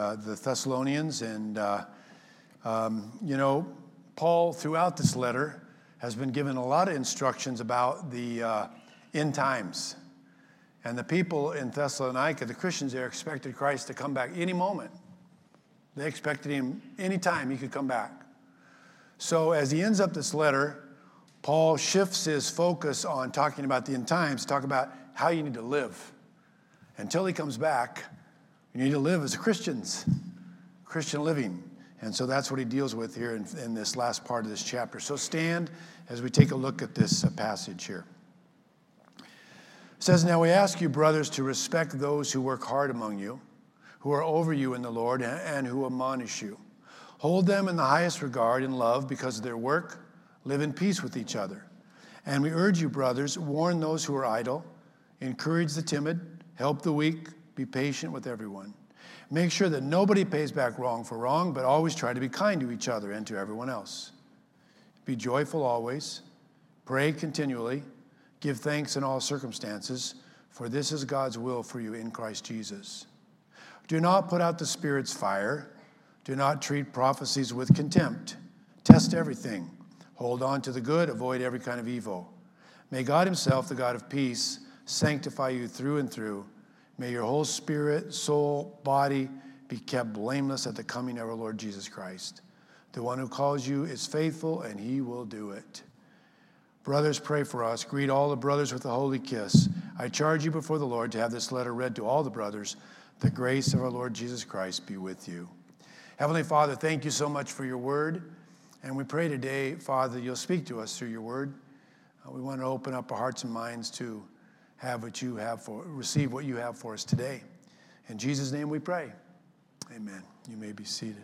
the Thessalonians, and Paul throughout this letter has been given a lot of instructions about the end times. And the people in Thessalonica, the Christians there, expected Christ to come back any moment. They expected him any time he could come back. So as he ends up this letter, Paul shifts his focus on talking about the end times, talk about how you need to live. Until he comes back, you need to live as Christians, Christian living. And so that's what he deals with here in this last part of this chapter. So stand as we take a look at this passage here. It says, "Now we ask you, brothers, to respect those who work hard among you, who are over you in the Lord, and who admonish you. Hold them in the highest regard and love because of their work. Live in peace with each other. And we urge you, brothers, warn those who are idle, encourage the timid, help the weak, be patient with everyone. Make sure that nobody pays back wrong for wrong, but always try to be kind to each other and to everyone else. Be joyful always, pray continually, give thanks in all circumstances, for this is God's will for you in Christ Jesus. Do not put out the Spirit's fire. Do not treat prophecies with contempt. Test everything. Hold on to the good. Avoid every kind of evil. May God himself, the God of peace, sanctify you through and through. May your whole spirit, soul, body be kept blameless at the coming of our Lord Jesus Christ. The one who calls you is faithful, and he will do it. Brothers, pray for us. Greet all the brothers with a holy kiss. I charge you before the Lord to have this letter read to all the brothers. The grace of our Lord Jesus Christ be with you." Heavenly Father, thank you so much for your word. And we pray today, Father, you'll speak to us through your word. We want to open up our hearts and minds to receive what you have for us today. In Jesus' name we pray. Amen. You may be seated.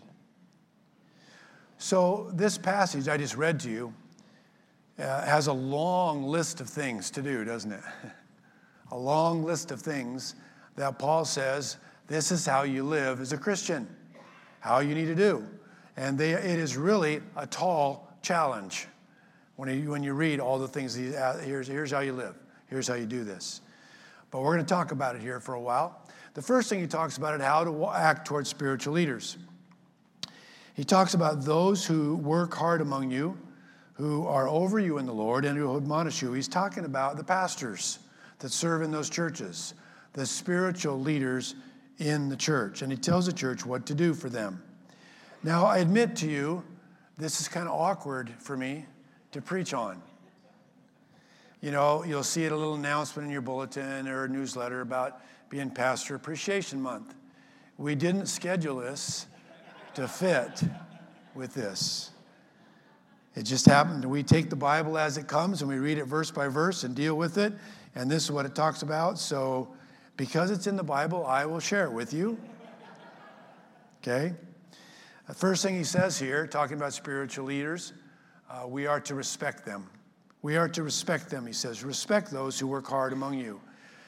So this passage I just read to you has a long list of things to do, doesn't it? A long list of things that Paul says, this is how you live as a Christian, how you need to do. And it is really a tall challenge when you read all the things. Here's how you live. Here's how you do this. But we're going to talk about it here for a while. The first thing he talks about is how to act towards spiritual leaders. He talks about those who work hard among you, who are over you in the Lord, and who admonish you. He's talking about the pastors that serve in those churches, the spiritual leaders in the church. And he tells the church what to do for them. Now, I admit to you, this is kind of awkward for me to preach on. You know, you'll see a little announcement in your bulletin or a newsletter about being Pastor Appreciation Month. We didn't schedule this to fit with this. It just happened. We take the Bible as it comes and we read it verse by verse and deal with it. And this is what it talks about. So because it's in the Bible, I will share it with you. Okay? The first thing he says here, talking about spiritual leaders, we are to respect them. We are to respect them, he says. Respect those who work hard among you.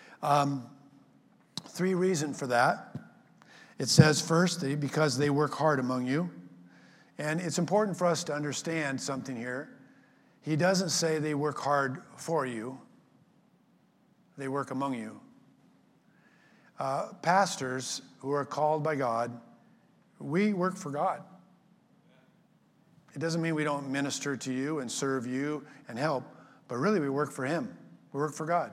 3 reasons for that. It says first, because they work hard among you. And it's important for us to understand something here. He doesn't say they work hard for you. They work among you. Pastors who are called by God, we work for God. It doesn't mean we don't minister to you and serve you and help, but really we work for him. We work for God.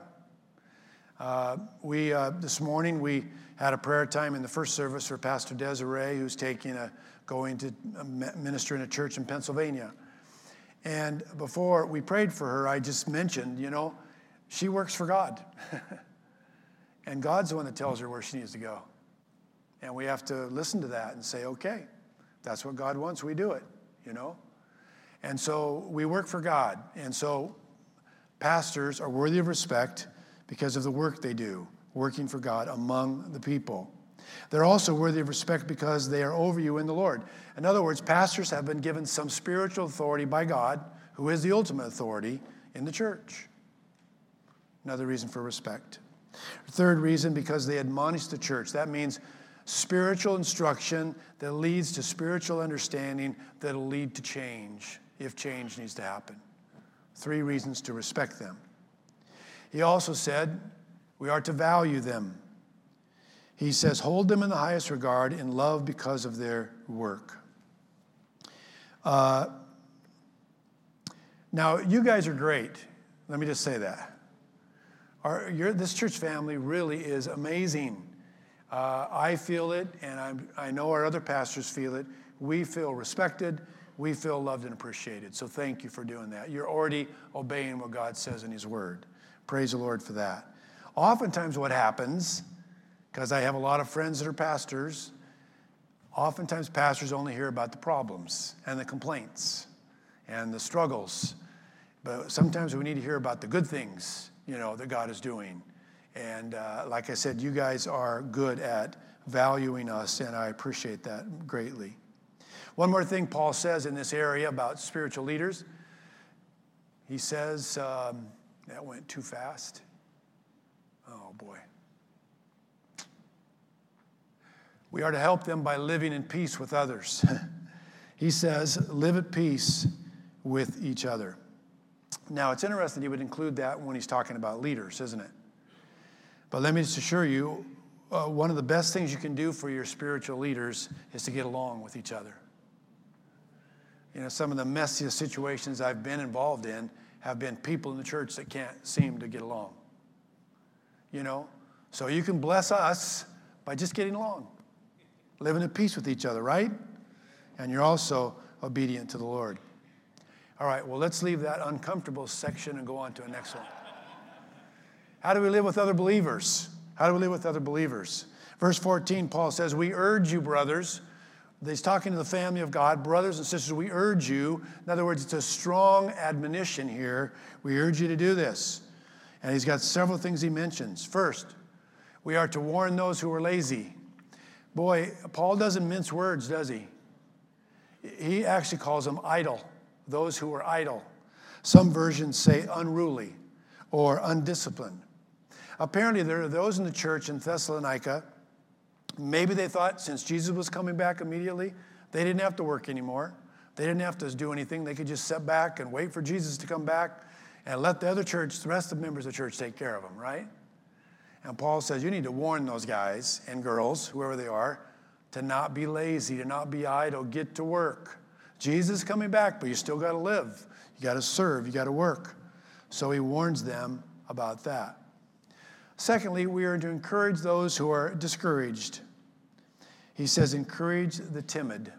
This morning we had a prayer time in the first service for Pastor Desiree, who's going to minister in a church in Pennsylvania. And before we prayed for her, I just mentioned, she works for God. And God's the one that tells her where she needs to go. And we have to listen to that and say, okay, that's what God wants, we do it, And so we work for God. And so pastors are worthy of respect because of the work they do, working for God among the people. They're also worthy of respect because they are over you in the Lord. In other words, pastors have been given some spiritual authority by God, who is the ultimate authority in the church. Another reason for respect. Third reason, because they admonish the church. That means spiritual instruction that leads to spiritual understanding that will lead to change, if change needs to happen. 3 reasons to respect them. He also said we are to value them. He says, hold them in the highest regard in love because of their work. Now, you guys are great. Let me just say that. This church family really is amazing. I feel it, and I know our other pastors feel it. We feel respected. We feel loved and appreciated. So thank you for doing that. You're already obeying what God says in his word. Praise the Lord for that. Oftentimes what happens, because I have a lot of friends that are pastors, oftentimes pastors only hear about the problems and the complaints and the struggles. But sometimes we need to hear about the good things, that God is doing. And like I said, you guys are good at valuing us, and I appreciate that greatly. One more thing Paul says in this area about spiritual leaders. He says, that went too fast. Oh, boy. We are to help them by living in peace with others. He says, live at peace with each other. Now, it's interesting he would include that when he's talking about leaders, isn't it? But let me just assure you, one of the best things you can do for your spiritual leaders is to get along with each other. Some of the messiest situations I've been involved in have been people in the church that can't seem to get along. So you can bless us by just getting along, living at peace with each other, right? And you're also obedient to the Lord. All right, well, let's leave that uncomfortable section and go on to the next one. How do we live with other believers? How do we live with other believers? Verse 14, Paul says, we urge you, brothers. He's talking to the family of God. Brothers and sisters, we urge you. In other words, it's a strong admonition here. We urge you to do this. And he's got several things he mentions. First, we are to warn those who are lazy. Boy, Paul doesn't mince words, does he? He actually calls them idle, those who are idle. Some versions say unruly or undisciplined. Apparently, there are those in the church in Thessalonica, maybe they thought since Jesus was coming back immediately, they didn't have to work anymore. They didn't have to do anything. They could just sit back and wait for Jesus to come back and let the rest of the members of the church take care of them, right? And Paul says you need to warn those guys and girls, whoever they are, to not be lazy, to not be idle, get to work. Jesus is coming back, but you still got to live. You got to serve. You got to work. So he warns them about that. Secondly, we are to encourage those who are discouraged. He says, encourage the timid.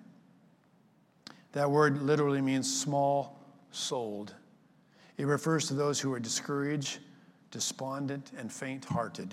That word literally means small-souled. It refers to those who are discouraged, despondent, and faint-hearted.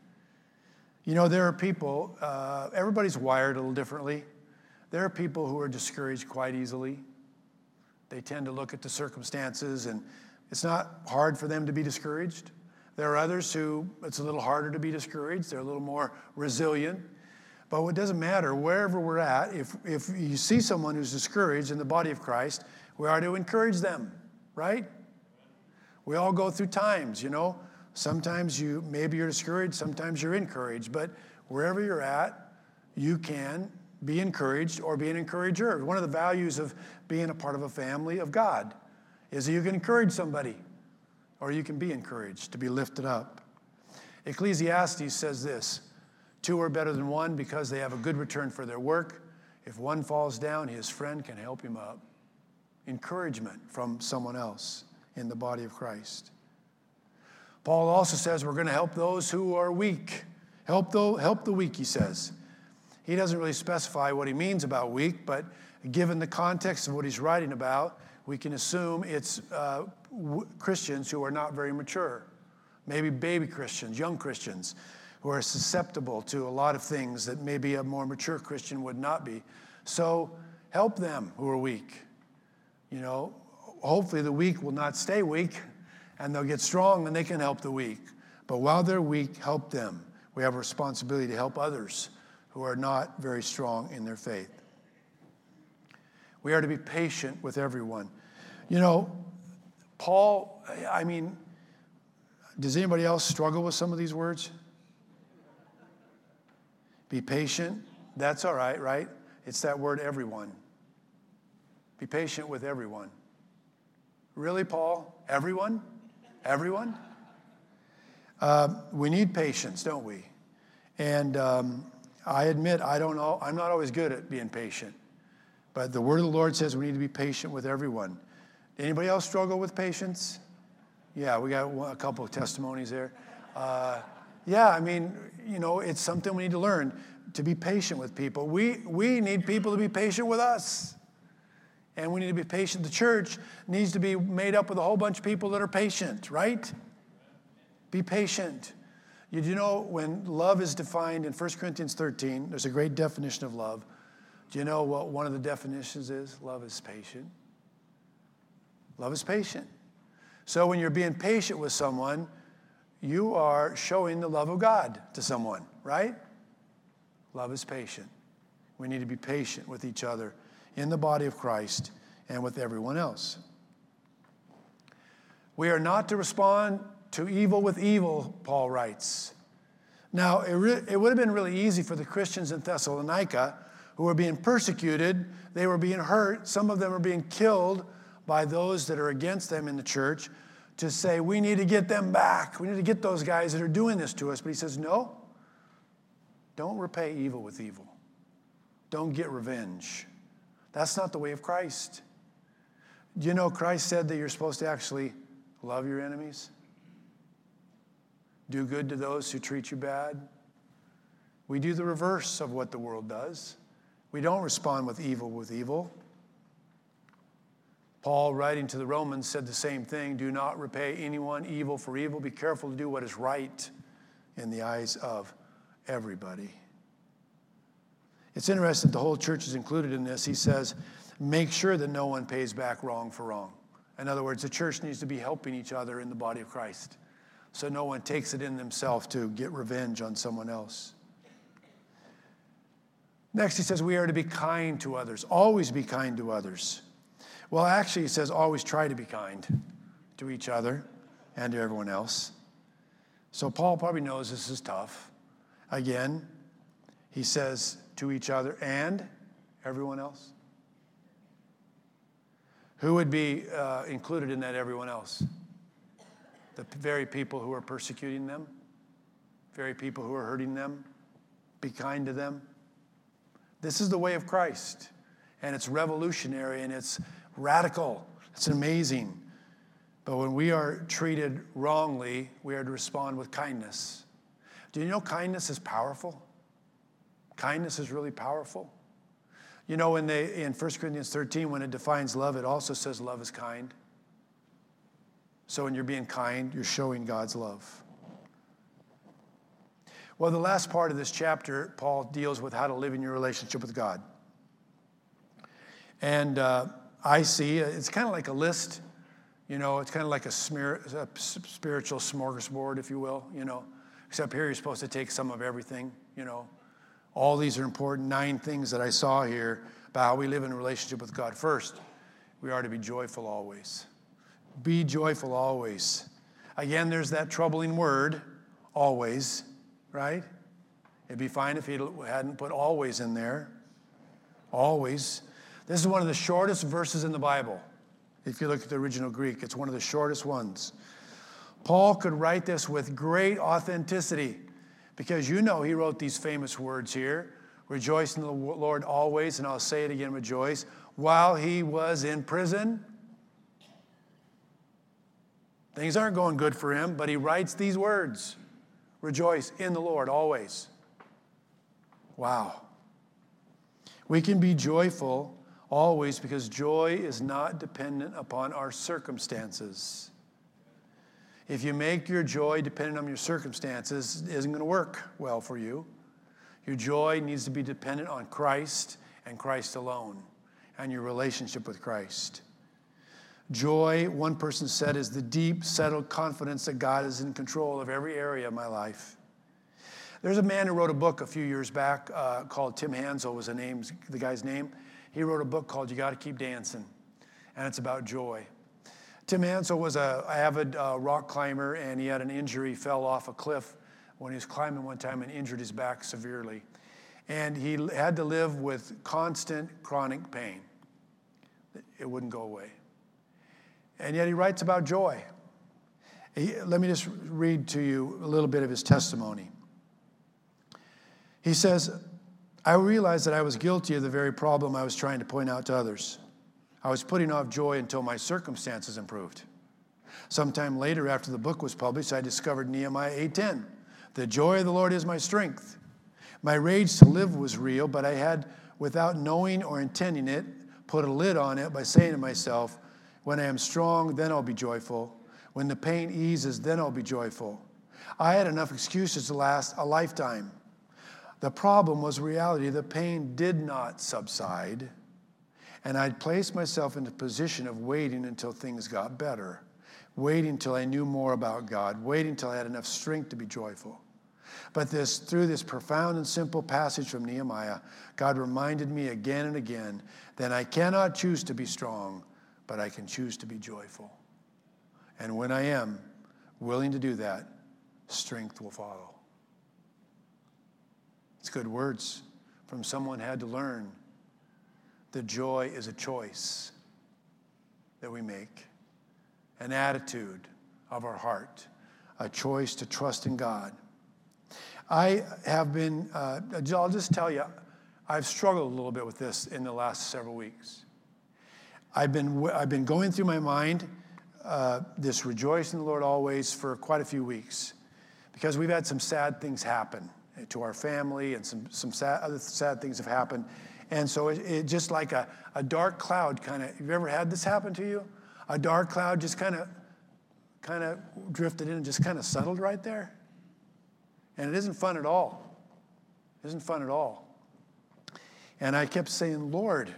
There are people, everybody's wired a little differently. There are people who are discouraged quite easily. They tend to look at the circumstances, and it's not hard for them to be discouraged. There are others who it's a little harder to be discouraged. They're a little more resilient. But it doesn't matter, wherever we're at, if you see someone who's discouraged in the body of Christ, we are to encourage them, right? We all go through times, Sometimes maybe you're discouraged, sometimes you're encouraged. But wherever you're at, you can be encouraged or be an encourager. One of the values of being a part of a family of God is that you can encourage somebody or you can be encouraged, to be lifted up. Ecclesiastes says this, 2 are better than 1 because they have a good return for their work. If one falls down, his friend can help him up. Encouragement from someone else in the body of Christ. Paul also says we're going to help those who are weak. Help the weak, he says. He doesn't really specify what he means about weak, but given the context of what he's writing about, we can assume it's Christians who are not very mature, maybe baby Christians, young Christians, who are susceptible to a lot of things that maybe a more mature Christian would not be. So help them who are weak. Hopefully the weak will not stay weak, and they'll get strong and they can help the weak. But while they're weak, help them. We have a responsibility to help others who are not very strong in their faith. We are to be patient with everyone. Paul, does anybody else struggle with some of these words? Be patient. That's all right, right? It's that word everyone. Be patient with everyone. Really, Paul? Everyone? Everyone? We need patience, don't we? And I admit, I'm not always good at being patient. But the word of the Lord says we need to be patient with everyone. Anybody else struggle with patience? Yeah, we got a couple of testimonies there. Yeah, I mean, it's something we need to learn, to be patient with people. We need people to be patient with us. And we need to be patient. The church needs to be made up with a whole bunch of people that are patient, right? Be patient. You know, when love is defined in 1 Corinthians 13, there's a great definition of love. Do you know what one of the definitions is? Love is patient. Love is patient. So when you're being patient with someone, you are showing the love of God to someone, right? Love is patient. We need to be patient with each other in the body of Christ and with everyone else. We are not to respond to evil with evil, Paul writes. Now, it would have been really easy for the Christians in Thessalonica who were being persecuted. They were being hurt. Some of them were being killed by those that are against them in the church, to say, we need to get them back. We need to get those guys that are doing this to us. But he says, no, don't repay evil with evil. Don't get revenge. That's not the way of Christ. Do you know Christ said that you're supposed to actually love your enemies? Do good to those who treat you bad? We do the reverse of what the world does. We don't respond with evil. Paul, writing to the Romans, said the same thing. Do not repay anyone evil for evil. Be careful to do what is right in the eyes of everybody. It's interesting, the whole church is included in this. He says, make sure that no one pays back wrong for wrong. In other words, the church needs to be helping each other in the body of Christ, so no one takes it in themselves to get revenge on someone else. Next, he says we are to be kind to others. Always be kind to others. Well, actually, he says always try to be kind to each other and to everyone else. So Paul probably knows this is tough. Again, he says to each other and everyone else. Who would be included in that everyone else? The very people who are persecuting them, very people who are hurting them. Be kind to them. This is the way of Christ, and it's revolutionary, and it's radical. It's amazing. But when we are treated wrongly, we are to respond with kindness. Do you know kindness is powerful? Kindness is really powerful. You know, in 1 Corinthians 13, when it defines love, it also says love is kind. So when you're being kind, you're showing God's love. Well, the last part of this chapter, Paul deals with how to live in your relationship with God. And I see, it's kind of like a list, it's kind of like a spiritual smorgasbord, if you will, except here you're supposed to take some of everything, All these are important 9 things that I saw here about how we live in a relationship with God. First, we are to be joyful always. Be joyful always. Again, there's that troubling word, always, right? It'd be fine if he hadn't put always in there. Always. This is one of the shortest verses in the Bible. If you look at the original Greek, it's one of the shortest ones. Paul could write this with great authenticity because he wrote these famous words here. Rejoice in the Lord always, and I'll say it again, rejoice. While he was in prison, things aren't going good for him, but he writes these words. Rejoice in the Lord always. Wow. We can be joyful always because joy is not dependent upon our circumstances. If you make your joy dependent on your circumstances, it isn't going to work well for you. Your joy needs to be dependent on Christ and Christ alone and your relationship with Christ. Joy, one person said, is the deep, settled confidence that God is in control of every area of my life. There's a man who wrote a book a few years back called Tim Hansel was the guy's name. He wrote a book called You Got to Keep Dancing, and it's about joy. Tim Hansel was an avid rock climber, and he had an injury, fell off a cliff when he was climbing one time and injured his back severely. And he had to live with constant chronic pain. It wouldn't go away. And yet he writes about joy. Let me just read to you a little bit of his testimony. He says, I realized that I was guilty of the very problem I was trying to point out to others. I was putting off joy until my circumstances improved. Sometime later, after the book was published, I discovered Nehemiah 8:10. The joy of the Lord is my strength. My rage to live was real, but I had, without knowing or intending it, put a lid on it by saying to myself, when I am strong, then I'll be joyful. When the pain eases, then I'll be joyful. I had enough excuses to last a lifetime. The problem was reality. The pain did not subside, and I'd placed myself in the position of waiting until things got better, waiting until I knew more about God, waiting until I had enough strength to be joyful. But through this profound and simple passage from Nehemiah, God reminded me again and again that I cannot choose to be strong, but I can choose to be joyful. And when I am willing to do that, strength will follow. It's good words from someone who had to learn that joy is a choice that we make, an attitude of our heart, a choice to trust in God. I have been, I'll just tell you, I've struggled a little bit with this in the last several weeks. I've been going through my mind this rejoice in the Lord always for quite a few weeks, because we've had some sad things happen to our family, and some other sad things have happened. And so it just like a dark cloud kind of, have you ever had this happen to you? A dark cloud just kind of drifted in and just kind of settled right there. And it isn't fun at all. It isn't fun at all. And I kept saying, Lord,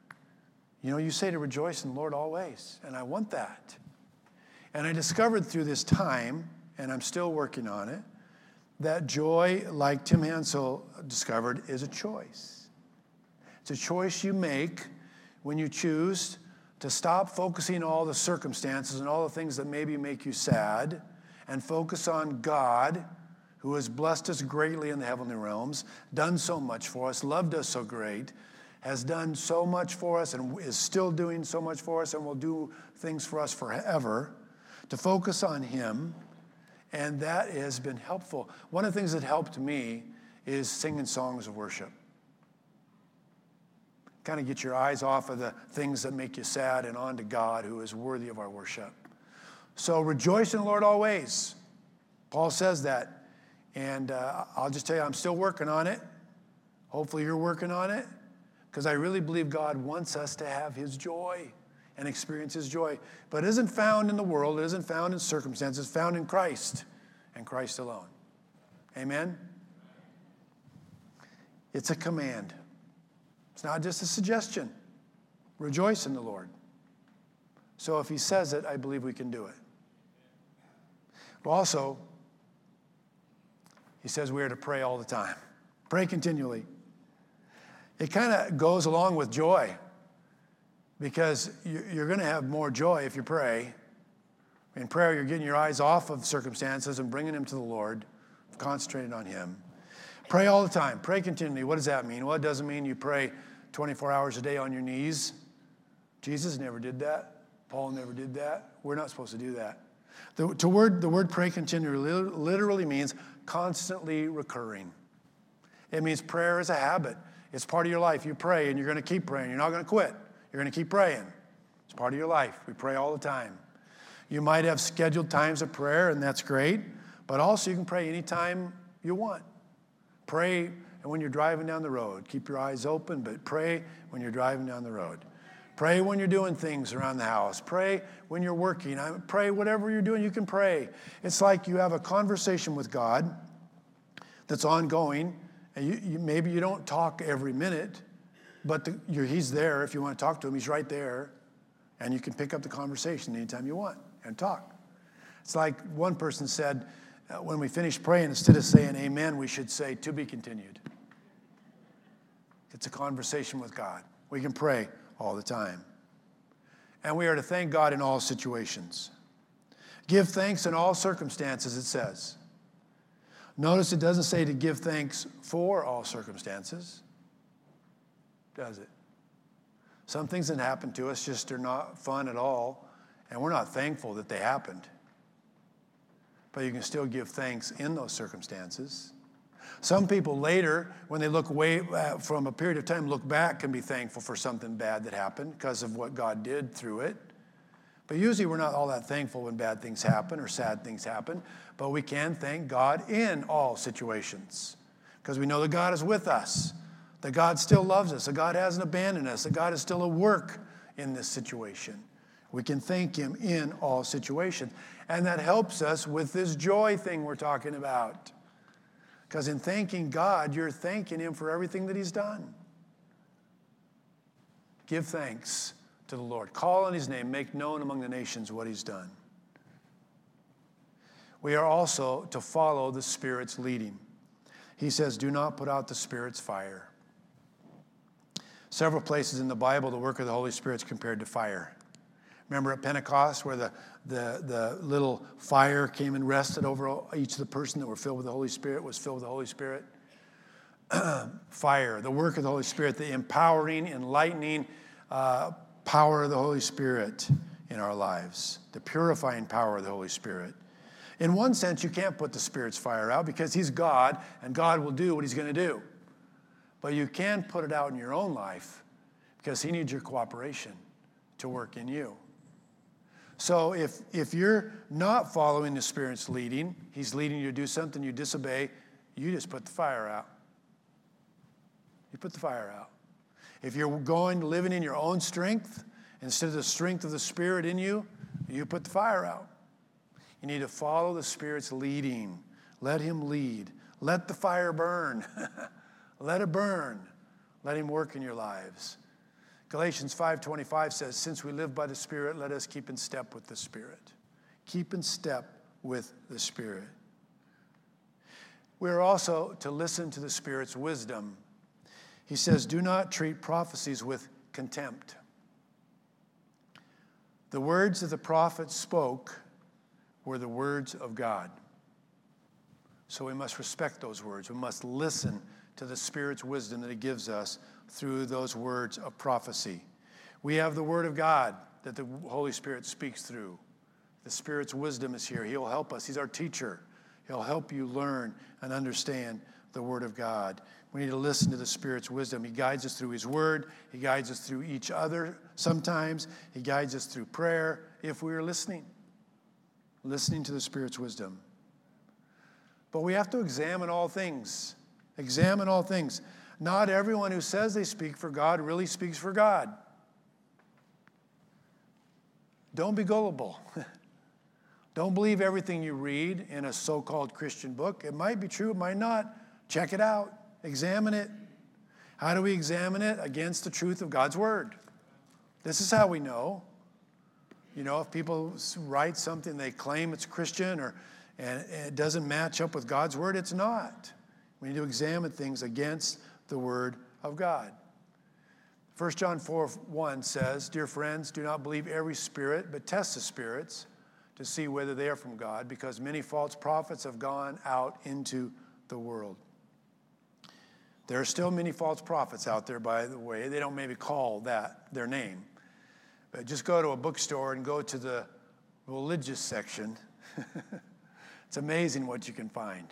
you say to rejoice in the Lord always, and I want that. And I discovered through this time, and I'm still working on it, that joy, like Tim Hansel discovered, is a choice. It's a choice you make when you choose to stop focusing on all the circumstances and all the things that maybe make you sad, and focus on God, who has blessed us greatly in the heavenly realms, done so much for us, loved us so great, has done so much for us, and is still doing so much for us, and will do things for us forever, to focus on Him. And that has been helpful. One of the things that helped me is singing songs of worship. Kind of get your eyes off of the things that make you sad and on to God, who is worthy of our worship. So rejoice in the Lord always. Paul says that. And I'll just tell you, I'm still working on it. Hopefully you're working on it, because I really believe God wants us to have His joy and experience His joy. But it isn't found in the world. It isn't found in circumstances. It's found in Christ and Christ alone. Amen? It's a command. It's not just a suggestion. Rejoice in the Lord. So if He says it, I believe we can do it. But also, He says we are to pray all the time. Pray continually. It kind of goes along with joy, because you're going to have more joy if you pray. In prayer, you're getting your eyes off of circumstances and bringing them to the Lord, concentrating on Him. Pray all the time. Pray continually. What does that mean? Well, it doesn't mean you pray 24 hours a day on your knees. Jesus never did that. Paul never did that. We're not supposed to do that. The word pray continually literally means constantly recurring. It means prayer is a habit. It's part of your life. You pray, and you're going to keep praying. You're not going to quit. You're going to keep praying. It's part of your life. We pray all the time. You might have scheduled times of prayer, and that's great. But also, you can pray anytime you want. Pray and when you're driving down the road. Keep your eyes open, but pray when you're driving down the road. Pray when you're doing things around the house. Pray when you're working. Pray whatever you're doing, you can pray. It's like you have a conversation with God that's ongoing, and maybe you don't talk every minute, but He's there. If you want to talk to Him, He's right there, and you can pick up the conversation anytime you want and talk. It's like one person said, when we finish praying, instead of saying amen, we should say to be continued. It's a conversation with God. We can pray all the time. And we are to thank God in all situations. Give thanks in all circumstances, it says. Notice it doesn't say to give thanks for all circumstances, does it? Some things that happen to us just are not fun at all, and we're not thankful that they happened. But you can still give thanks in those circumstances. Some people later, when they look away from a period of time, look back and be thankful for something bad that happened because of what God did through it. But usually we're not all that thankful when bad things happen or sad things happen, but we can thank God in all situations because we know that God is with us, that God still loves us, that God hasn't abandoned us, that God is still at work in this situation. We can thank him in all situations. And that helps us with this joy thing we're talking about. Because in thanking God, you're thanking him for everything that he's done. Give thanks to the Lord. Call on his name. Make known among the nations what he's done. We are also to follow the Spirit's leading. He says, do not put out the Spirit's fire. Several places in the Bible, the work of the Holy Spirit is compared to fire. Remember at Pentecost where the little fire came and rested over each of the person that were filled with the Holy Spirit was filled with the Holy Spirit? Fire, the work of the Holy Spirit, the empowering, enlightening power of the Holy Spirit in our lives, the purifying power of the Holy Spirit. In one sense, you can't put the Spirit's fire out because he's God and God will do what he's going to do. But you can put it out in your own life because he needs your cooperation to work in you. So if you're not following the Spirit's leading, he's leading you to do something, you disobey, you just put the fire out. You put the fire out. If you're living in your own strength, instead of the strength of the Spirit in you, you put the fire out. You need to follow the Spirit's leading. Let him lead. Let the fire burn. Let it burn. Let him work in your lives. Galatians 5:25 says, since we live by the Spirit, let us keep in step with the Spirit. Keep in step with the Spirit. We are also to listen to the Spirit's wisdom. He says, do not treat prophecies with contempt. The words that the prophet spoke were the words of God. So we must respect those words. We must listen to the Spirit's wisdom that he gives us through those words of prophecy. We have the Word of God that the Holy Spirit speaks through. The Spirit's wisdom is here. He'll help us. He's our teacher. He'll help you learn and understand the Word of God. We need to listen to the Spirit's wisdom. He guides us through his Word. He guides us through each other sometimes. He guides us through prayer if we are listening to the Spirit's wisdom. But we have to examine all things. Examine all things. Not everyone who says they speak for God really speaks for God. Don't be gullible. Don't believe everything you read in a so-called Christian book. It might be true, it might not. Check it out. Examine it. How do we examine it? Against the truth of God's Word. This is how we know. You know, if people write something, they claim it's Christian and it doesn't match up with God's Word, it's not. We need to examine things against the Word of God. 1 John 4:1 says, dear friends, do not believe every spirit, but test the spirits to see whether they are from God, because many false prophets have gone out into the world. There are still many false prophets out there, by the way. They don't maybe call that their name. But just go to a bookstore and go to the religious section. It's amazing what you can find.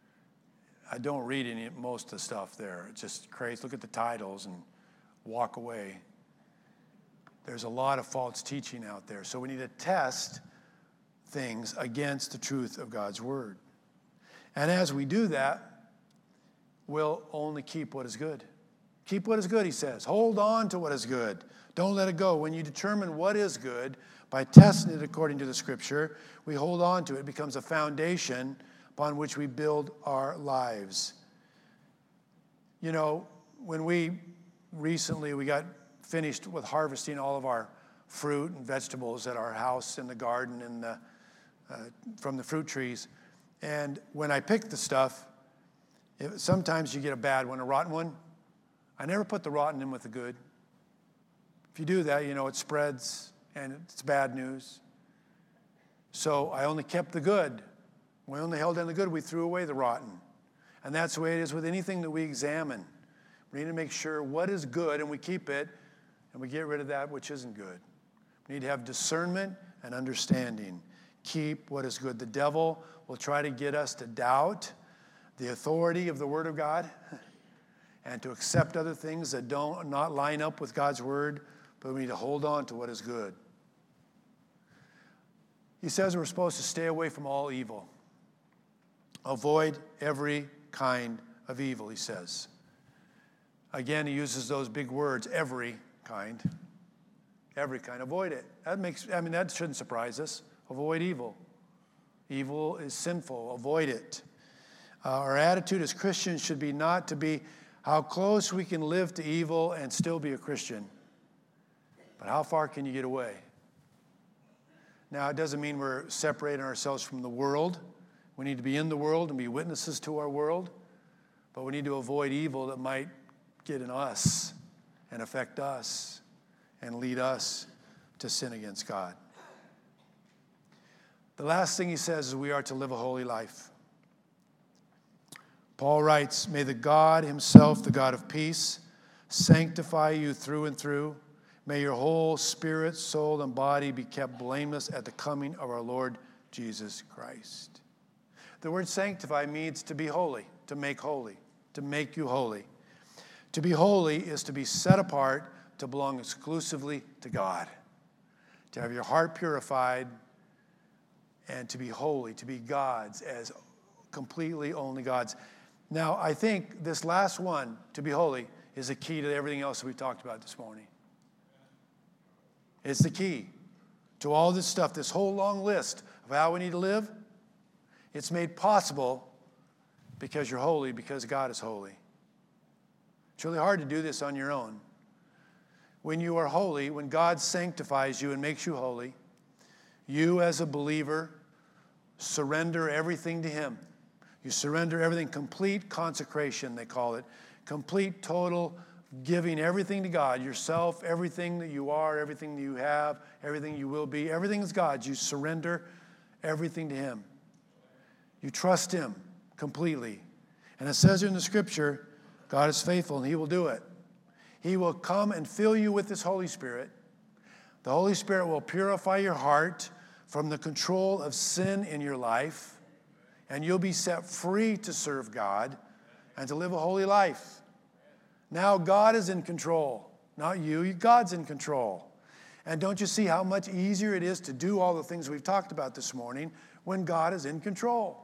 I don't read most of the stuff there. It's just crazy. Look at the titles and walk away. There's a lot of false teaching out there. So we need to test things against the truth of God's Word. And as we do that, we'll only keep what is good. Keep what is good, he says. Hold on to what is good. Don't let it go. When you determine what is good by testing it according to the Scripture, we hold on to it. It becomes a foundation upon which we build our lives. You know, when we got finished with harvesting all of our fruit and vegetables at our house in the garden and from the fruit trees. And when I picked the stuff, sometimes you get a bad one, a rotten one. I never put the rotten in with the good. If you do that, you know, it spreads and it's bad news. So I only kept the good. We only held on the good. We threw away the rotten. And that's the way it is with anything that we examine. We need to make sure what is good and we keep it, and we get rid of that which isn't good. We need to have discernment and understanding. Keep what is good. The devil will try to get us to doubt the authority of the Word of God and to accept other things that don't not line up with God's Word, but we need to hold on to what is good. He says we're supposed to stay away from all evil. Avoid every kind of evil, he says. Again, he uses those big words, every kind. Every kind. Avoid it. That shouldn't surprise us. Avoid evil. Evil is sinful. Avoid it. Our attitude as Christians should be not to be how close we can live to evil and still be a Christian, but how far can you get away? Now, it doesn't mean we're separating ourselves from the world. We need to be in the world and be witnesses to our world, but we need to avoid evil that might get in us and affect us and lead us to sin against God. The last thing he says is we are to live a holy life. Paul writes, may the God himself, the God of peace, sanctify you through and through. May your whole spirit, soul, and body be kept blameless at the coming of our Lord Jesus Christ. The word sanctify means to be holy, to make holy, to make you holy. To be holy is to be set apart, to belong exclusively to God. To have your heart purified and to be holy, to be God's, as completely only God's. Now, I think this last one, to be holy, is the key to everything else that we talked about this morning. It's the key to all this stuff, this whole long list of how we need to live. It's made possible because you're holy, because God is holy. It's really hard to do this on your own. When you are holy, when God sanctifies you and makes you holy, you as a believer surrender everything to Him. You surrender everything, complete consecration, they call it. Complete, total giving everything to God, yourself, everything that you are, everything that you have, everything you will be, everything is God's. You surrender everything to Him. You trust Him completely. And it says in the Scripture, God is faithful and He will do it. He will come and fill you with His Holy Spirit. The Holy Spirit will purify your heart from the control of sin in your life, and you'll be set free to serve God and to live a holy life. Now God is in control, not you. God's in control. And don't you see how much easier it is to do all the things we've talked about this morning when God is in control?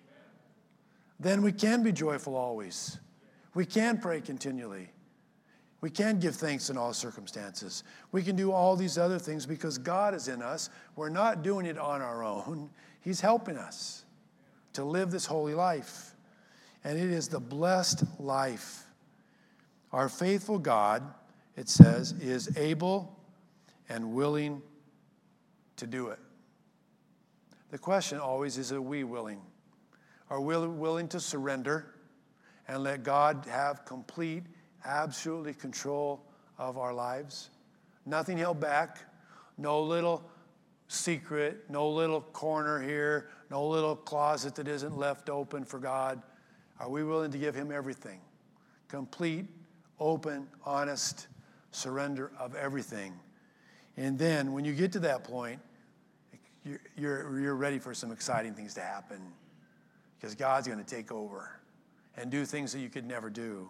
Then we can be joyful always. We can pray continually. We can give thanks in all circumstances. We can do all these other things because God is in us. We're not doing it on our own. He's helping us to live this holy life. And it is the blessed life. Our faithful God, it says, is able and willing to do it. The question always is, are we willing? Are we willing to surrender and let God have complete, absolutely control of our lives? Nothing held back, no little secret, no little corner here, no little closet that isn't left open for God. Are we willing to give Him everything? Complete, open, honest surrender of everything. And then when you get to that point, you're ready for some exciting things to happen because God's going to take over and do things that you could never do.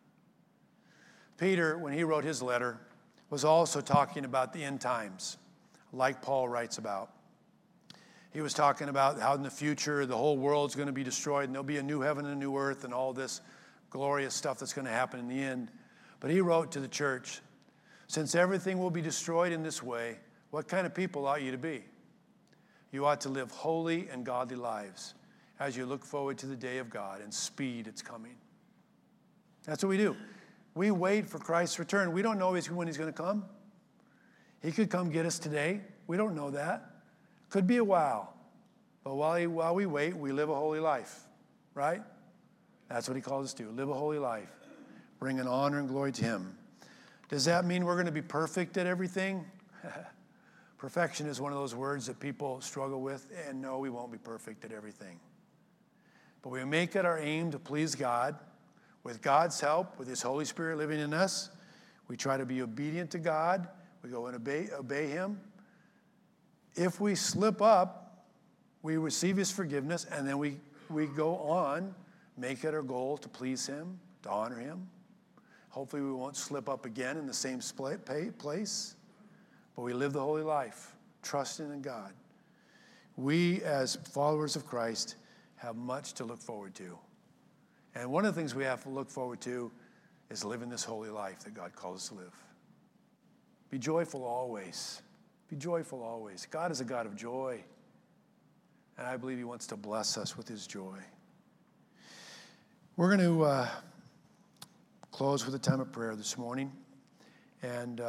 Peter, when he wrote his letter, was also talking about the end times, like Paul writes about. He was talking about how in the future the whole world's going to be destroyed and there'll be a new heaven and a new earth and all this glorious stuff that's going to happen in the end. But he wrote to the church, since everything will be destroyed in this way, what kind of people ought you to be? You ought to live holy and godly lives as you look forward to the day of God and speed its coming. That's what we do. We wait for Christ's return. We don't know when He's going to come. He could come get us today. We don't know that. Could be a while. But while we wait, we live a holy life, right? That's what He calls us to, live a holy life, bring an honor and glory to Him. Does that mean we're going to be perfect at everything? Perfection is one of those words that people struggle with, and no, we won't be perfect at everything. But we make it our aim to please God. With God's help, with His Holy Spirit living in us, we try to be obedient to God. We go and obey Him. If we slip up, we receive His forgiveness, and then we go on make it our goal to please him, to honor him. Hopefully we won't slip up again in the same place, but we live the holy life, trusting in God. We, as followers of Christ, have much to look forward to. And one of the things we have to look forward to is living this holy life that God calls us to live. Be joyful always. Be joyful always. God is a God of joy. And I believe he wants to bless us with his joy. We're going to close with a time of prayer this morning. And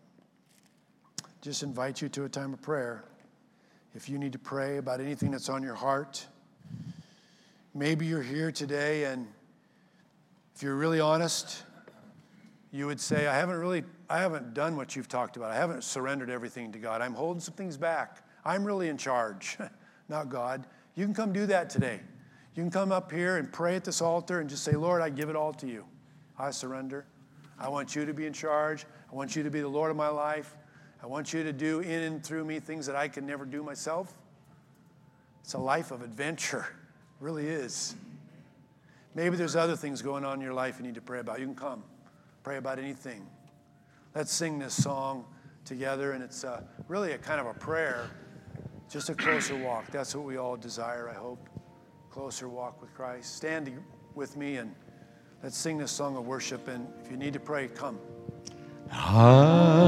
just invite you to a time of prayer. If you need to pray about anything that's on your heart, maybe you're here today and if you're really honest, you would say, I haven't done what you've talked about. I haven't surrendered everything to God. I'm holding some things back. I'm really in charge, not God. You can come do that today. You can come up here and pray at this altar and just say, Lord, I give it all to you. I surrender. I want you to be in charge. I want you to be the Lord of my life. I want you to do in and through me things that I can never do myself. It's a life of adventure. It really is. Maybe there's other things going on in your life you need to pray about. You can come. Pray about anything. Let's sing this song together, and it's really a kind of a prayer, just a closer walk. That's what we all desire, I hope. Closer walk with Christ. Stand with me, and let's sing this song of worship, and if you need to pray, come.